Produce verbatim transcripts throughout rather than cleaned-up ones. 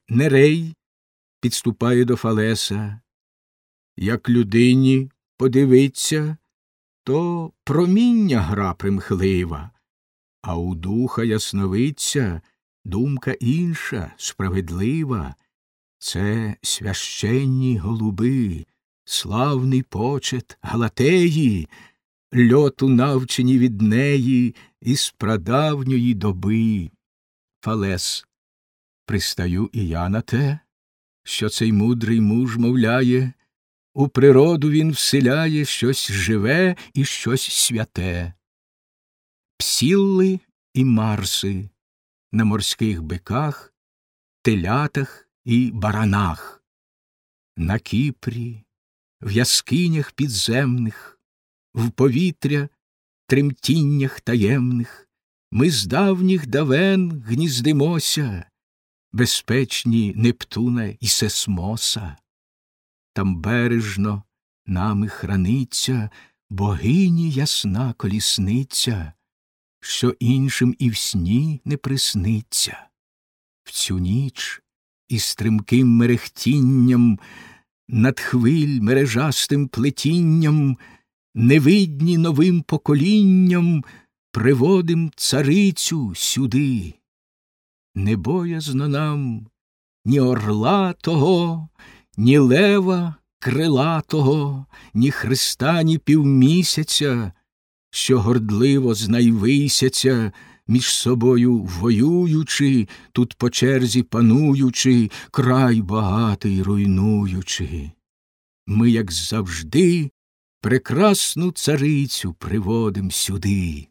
Нерей підступає до Фалеса. Як людині подивиться, то проміння гра примхлива, а у духа ясновидця думка інша, справедлива. Це священні голуби, славний почет Галатеї, льоту навчені від неї із прадавньої доби. Фалес: пристаю і я на те, що цей мудрий муж мовляє, у природу він вселяє щось живе і щось святе. Псілли і марси на морських биках, телятах і баранах, на Кіпрі, в яскинях підземних, в повітря тремтіннях таємних ми з давніх давен гніздимося, безпечні Нептуна і Сесмоса. Там бережно нами храниться богині ясна колісниця, що іншим і в сні не присниться. В цю ніч із стрімким мерехтінням, над хвиль мережастим плетінням, невидні новим поколінням, приводим царицю сюди. Не боязно нам ні орла того, ні лева крилатого, ні Христа, ні півмісяця, що гордливо знайвисяться, між собою воюючи, тут по черзі пануючи, край багатий руйнуючи. Ми, як завжди, прекрасну царицю приводим сюди.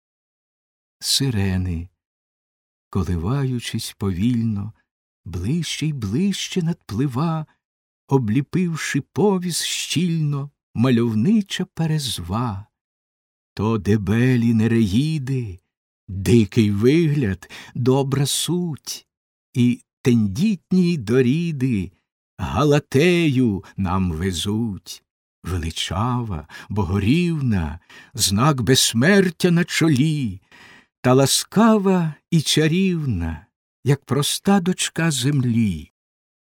Сирени, коливаючись повільно, ближче й ближче надплива, обліпивши повіз щільно, мальовнича перезва. То дебелі нереїди, дикий вигляд, добра суть, і тендітні доріди Галатею нам везуть. Величава, богорівна, знак безсмертя на чолі, та ласкава і чарівна, як проста дочка землі.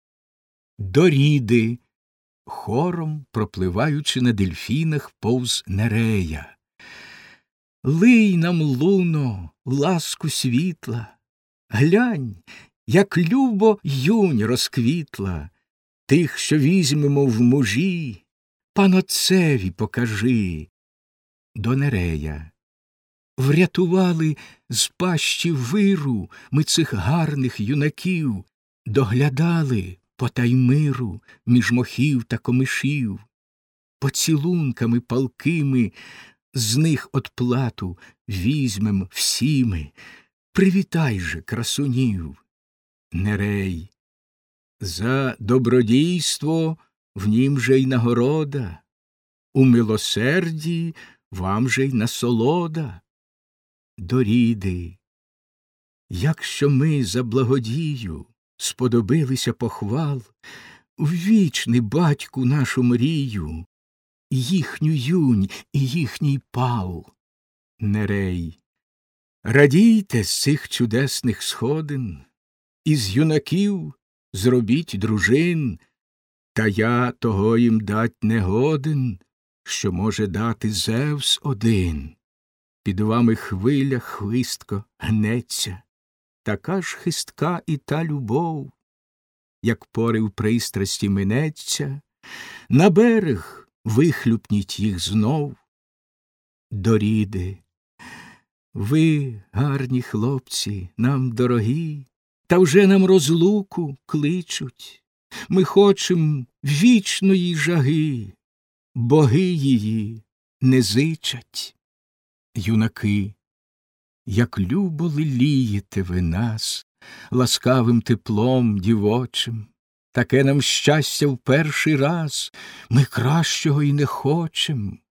Доріди, хором пропливаючи на дельфінах повз Нерея. Лий нам, луно, ласку світла, глянь, як любо юнь розквітла, тих, що візьмемо в мужі, панотцеві покажи. До Нерея. Врятували з пащі виру ми цих гарних юнаків, доглядали по таймиру між мохів та комишів, поцілунками палкими з них одплату візьмем всі ми. Привітай же красунів. Нерей. За добродійство в нім же й нагорода, у милосерді вам же й насолода. Доріди. Якщо ми за благодію сподобилися похвал, ввічни батьку нашу мрію, їхню юнь і їхній пал. Нерей. Радійте з цих чудесних сходин, із юнаків зробіть дружин, та я того їм дать не годен, що може дати Зевс один. Під вами хвиля хвистко гнеться, така ж хистка і та любов, як порив пристрасті минеться, на берег вихлюпніть їх знов. Доріди. Ви, гарні хлопці, нам дорогі, та вже нам розлуку кличуть. Ми хочем вічної жаги, боги її не зичать. Юнаки, як любо лелієте ви нас ласкавим теплом дівочим, таке нам щастя в перший раз, ми кращого й не хочем.